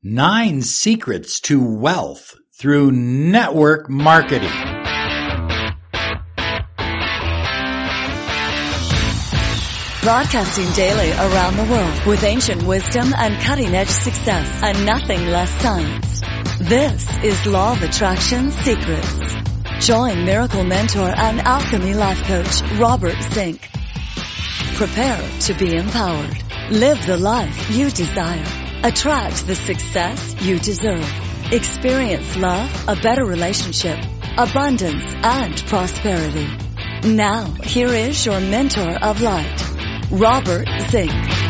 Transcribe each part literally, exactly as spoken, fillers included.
Nine secrets to wealth through network marketing. Broadcasting daily around the world with ancient wisdom and cutting-edge success and nothing less science. This is Law of Attraction Secrets. Join Miracle Mentor and Alchemy Life Coach Robert Zink. Prepare to be empowered. Live the life you desire. Attract the success you deserve. Experience love, a better relationship, abundance, and prosperity. Now, here is your mentor of light, Robert Zink.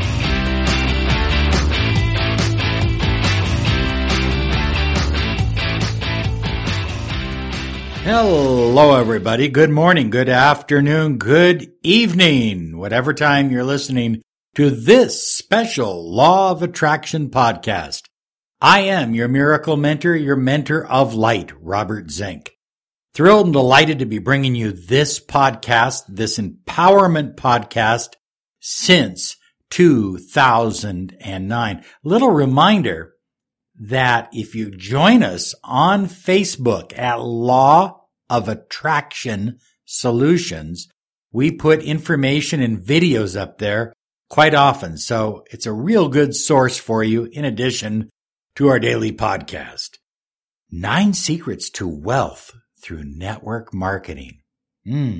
Hello, everybody. Good morning, good afternoon, good evening, whatever time you're listening to this special Law of Attraction podcast. I am your miracle mentor, your mentor of light, Robert Zink. Thrilled and delighted to be bringing you this podcast, this empowerment podcast since two thousand nine. Little reminder that if you join us on Facebook at Law of Attraction Solutions, we put information and videos up there quite often. So it's a real good source for you in addition to our daily podcast. Nine secrets to wealth through network marketing. Hmm,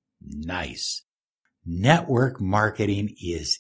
nice. Network marketing is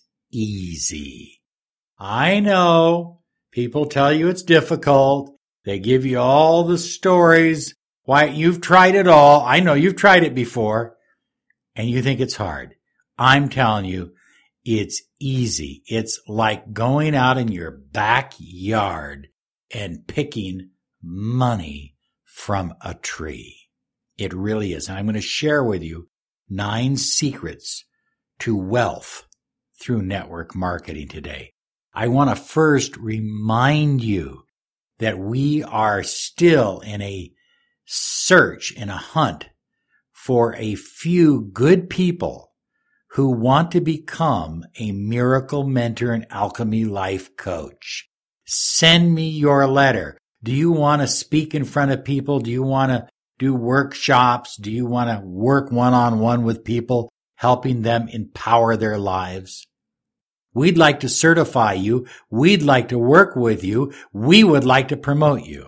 easy. I know people tell you it's difficult. They give you all the stories. Why, you've tried it all. I know you've tried it before and you think it's hard. I'm telling you, it's easy. It's like going out in your backyard and picking money from a tree. It really is. And I'm going to share with you nine secrets to wealth through network marketing today. I want to first remind you that we are still in a search, in a hunt for a few good people who want to become a miracle mentor and alchemy life coach. Send me your letter. Do you want to speak in front of people? Do you want to do workshops? Do you want to work one-on-one with people, helping them empower their lives? We'd like to certify you. We'd like to work with you. We would like to promote you.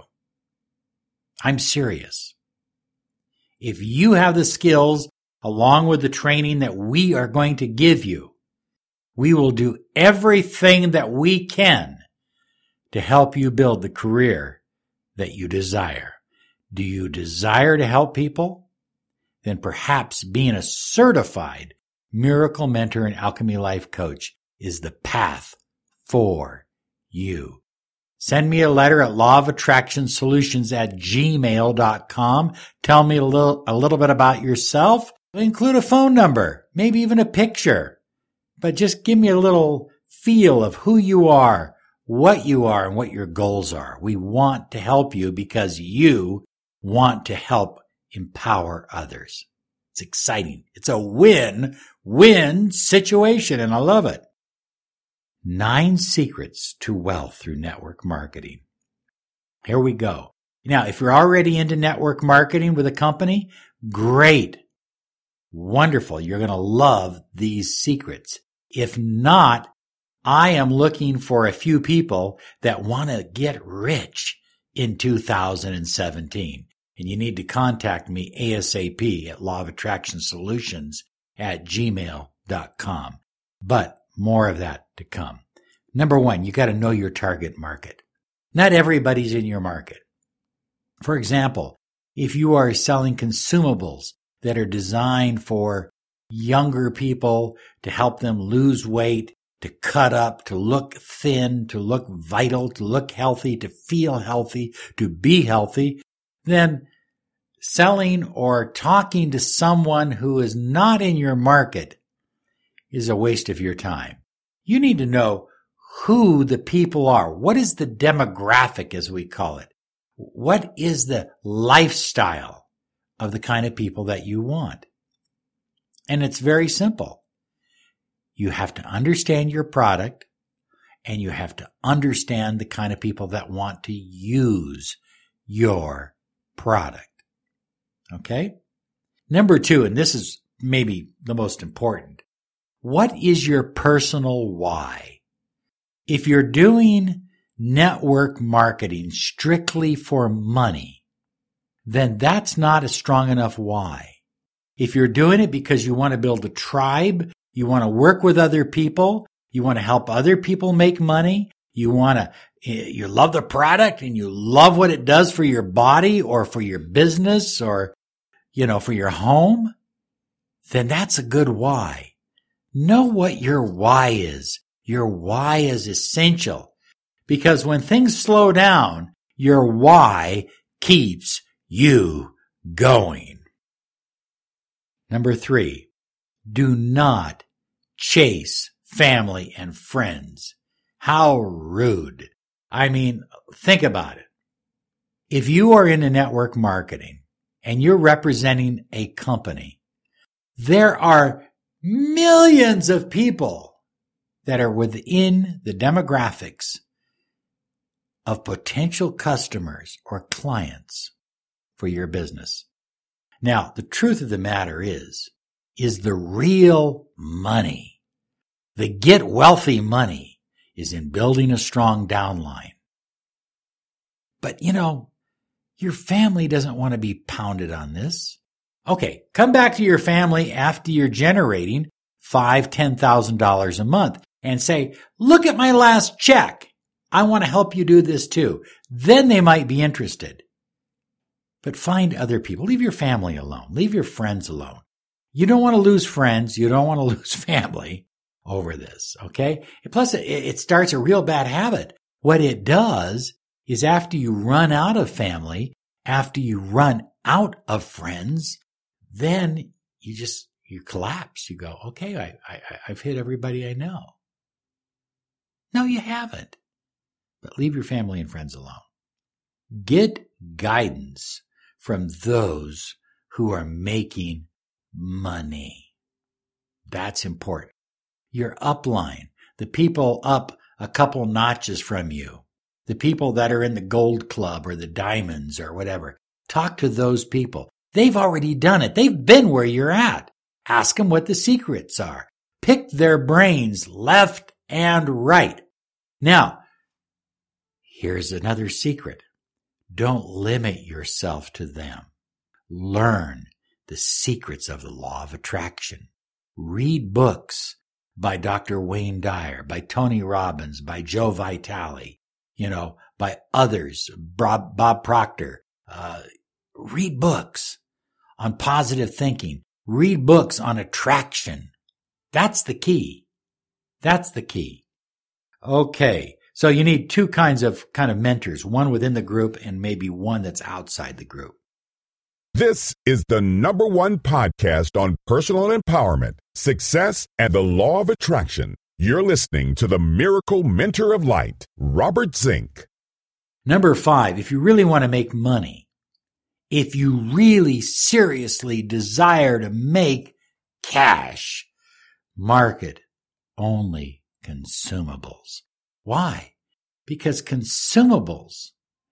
I'm serious. If you have the skills along with the training that we are going to give you, we will do everything that we can to help you build the career that you desire. Do you desire to help people? Then perhaps being a certified miracle mentor and alchemy life coach is the path for you. Send me a letter at law of attraction solutions at gmail dot com. Tell me a little, a little bit about yourself. Include a phone number, maybe even a picture. But just give me a little feel of who you are, what you are, and what your goals are. We want to help you because you want to help empower others. It's exciting. It's a win-win situation, and I love it. Nine secrets to wealth through network marketing. Here we go. Now, if you're already into network marketing with a company, great. Wonderful. You're going to love these secrets. If not, I am looking for a few people that want to get rich in two thousand seventeen. And you need to contact me ASAP at law of attraction solutions at gmail dot com. But more of that to come. Number one, you got to know your target market. Not everybody's in your market. For example, if you are selling consumables that are designed for younger people to help them lose weight, to cut up, to look thin, to look vital, to look healthy, to feel healthy, to be healthy, then selling or talking to someone who is not in your market is a waste of your time. You need to know who the people are. What is the demographic, as we call it? What is the lifestyle of the kind of people that you want? And it's very simple. You have to understand your product and you have to understand the kind of people that want to use your product. Okay? Number two, and this is maybe the most important. What is your personal why? If you're doing network marketing strictly for money, then that's not a strong enough why. If you're doing it because you want to build a tribe, you want to work with other people, you want to help other people make money, you want to, you love the product and you love what it does for your body or for your business or, you know, for your home, then that's a good why. Know what your why is. Your why is essential because when things slow down, your why keeps you going. Number three, do not chase family and friends. How rude. I mean, think about it. If you are in a network marketing and you're representing a company, there are millions of people that are within the demographics of potential customers or clients for your business. Now, the truth of the matter is, is the real money, the get wealthy money is in building a strong downline. But, you know, your family doesn't want to be pounded on this. Okay, come back to your family after you're generating five thousand dollars, ten thousand dollars a month and say, look at my last check. I want to help you do this too. Then they might be interested. But find other people. Leave your family alone. Leave your friends alone. You don't want to lose friends. You don't want to lose family over this, okay? Plus, it, it starts a real bad habit. What it does is after you run out of family, after you run out of friends, then you just, you collapse. You go, okay, I, I, I've hit everybody I know. No, you haven't. But leave your family and friends alone. Get guidance from those who are making money. That's important. Your upline, the people up a couple notches from you, the people that are in the gold club or the diamonds or whatever, talk to those people. They've already done it. They've been where you're at. Ask them what the secrets are. Pick their brains left and right. Now, here's another secret. Don't limit yourself to them. Learn the secrets of the law of attraction. Read books by Doctor Wayne Dyer, by Tony Robbins, by Joe Vitale, you know, by others, Bob, Bob Proctor. Uh, read books on positive thinking. Read books on attraction. That's the key. That's the key. Okay. So you need two kinds of kind of mentors, one within the group and maybe one that's outside the group. This is the number one podcast on personal empowerment, success, and the law of attraction. You're listening to the Miracle Mentor of Light, Robert Zink. Number five, if you really want to make money, if you really seriously desire to make cash, market only consumables. Why? Because consumables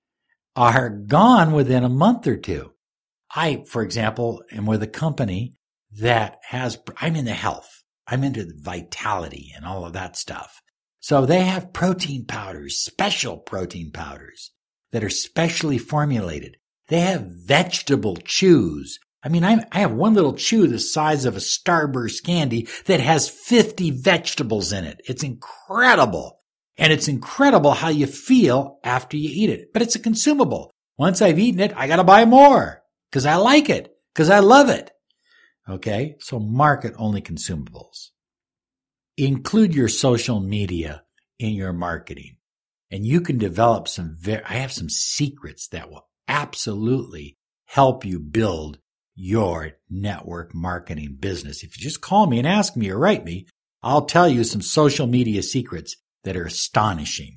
are gone within a month or two. I, for example, am with a company that has, I'm in the health. I'm into the vitality and all of that stuff. So they have protein powders, special protein powders that are specially formulated. They have vegetable chews. I mean, I'm, I have one little chew the size of a Starburst candy that has fifty vegetables in it. It's incredible. And it's incredible how you feel after you eat it. But it's a consumable. Once I've eaten it, I got to buy more because I like it, because I love it. Okay, so market only consumables. Include your social media in your marketing. And you can develop some, very, I have some secrets that will absolutely help you build your network marketing business. If you just call me and ask me or write me, I'll tell you some social media secrets that are astonishing.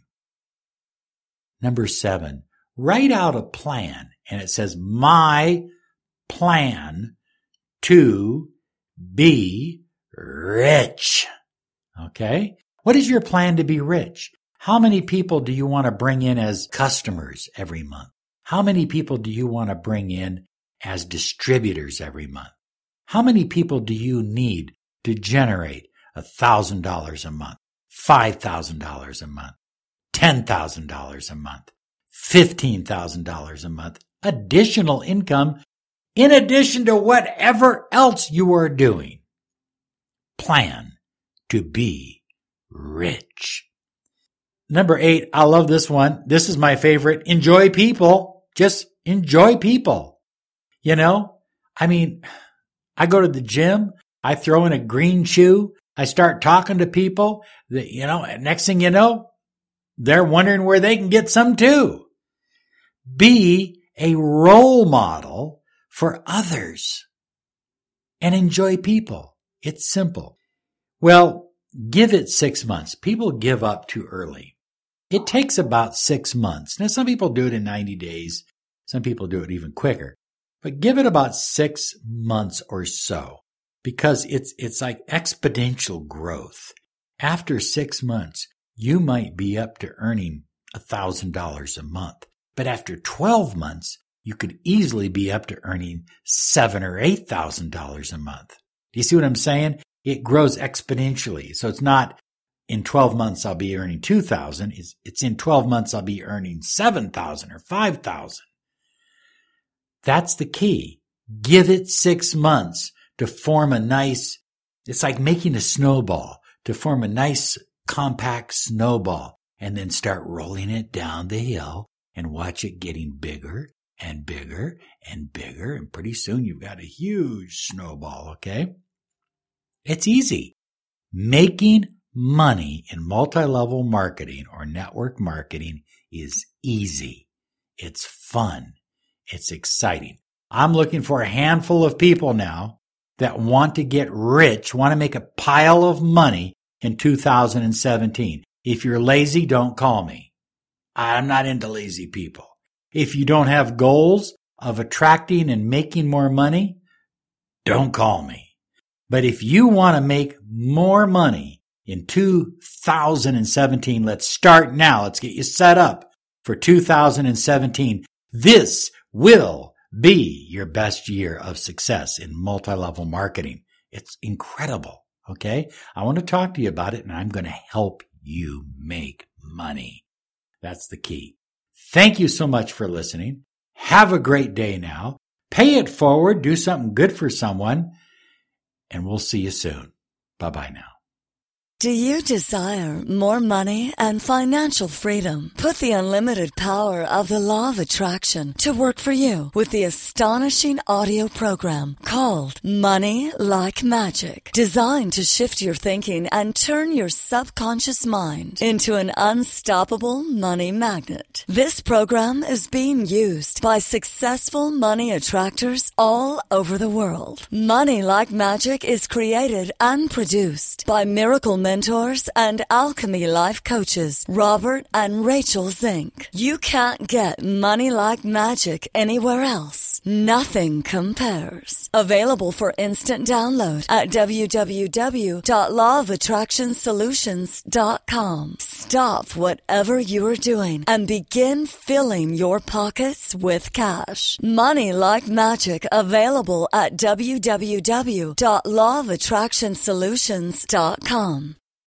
Number seven, write out a plan. And it says, my plan to be rich. Okay? What is your plan to be rich? How many people do you want to bring in as customers every month? How many people do you want to bring in as distributors every month? How many people do you need to generate one thousand dollars a month, five thousand dollars a month, ten thousand dollars a month, fifteen thousand dollars a month, additional income in addition to whatever else you are doing? Plan to be rich. Number eight, I love this one. This is my favorite. Enjoy people. Just enjoy people. You know, I mean, I go to the gym. I throw in a green shoe. I start talking to people that, you know, next thing you know, they're wondering where they can get some too. Be a role model for others and enjoy people. It's simple. Well, give it six months. People give up too early. It takes about six months. Now, some people do it in ninety days. Some people do it even quicker. But give it about six months or so, because it's it's like exponential growth. After six months, you might be up to earning one thousand dollars a month. But after twelve months, you could easily be up to earning seven thousand dollars or eight thousand dollars a month. Do you see what I'm saying? It grows exponentially. So it's not in twelve months I'll be earning two thousand dollars. It's, it's in twelve months I'll be earning seven thousand dollars or five thousand dollars. That's the key. Give it six months to form a nice, it's like making a snowball, to form a nice compact snowball, and then start rolling it down the hill and watch it getting bigger and bigger and bigger. And pretty soon you've got a huge snowball, okay? It's easy. Making money in multi-level marketing or network marketing is easy. It's fun. It's exciting. I'm looking for a handful of people now that want to get rich, want to make a pile of money in two thousand seventeen. If you're lazy, don't call me. I'm not into lazy people. If you don't have goals of attracting and making more money, don't call me. But if you want to make more money in two thousand seventeen, let's start now. Let's get you set up for two thousand seventeen. This will be your best year of success in multi-level marketing. It's incredible. Okay. I want to talk to you about it, and I'm going to help you make money. That's the key. Thank you so much for listening. Have a great day now. Pay it forward. Do something good for someone, and we'll see you soon. Bye-bye now. Do you desire more money and financial freedom? Put the unlimited power of the law of attraction to work for you with the astonishing audio program called Money Like Magic, designed to shift your thinking and turn your subconscious mind into an unstoppable money magnet. This program is being used by successful money attractors all over the world. Money Like Magic is created and produced by Miracle mentors and Alchemy Life coaches Robert and Rachel Zink. You can't get Money Like Magic anywhere else. Nothing compares. Available for instant download at w w w dot law of attraction solutions dot com. Stop whatever you are doing and begin filling your pockets with cash. Money Like Magic, available at w w w dot law of attraction solutions dot com.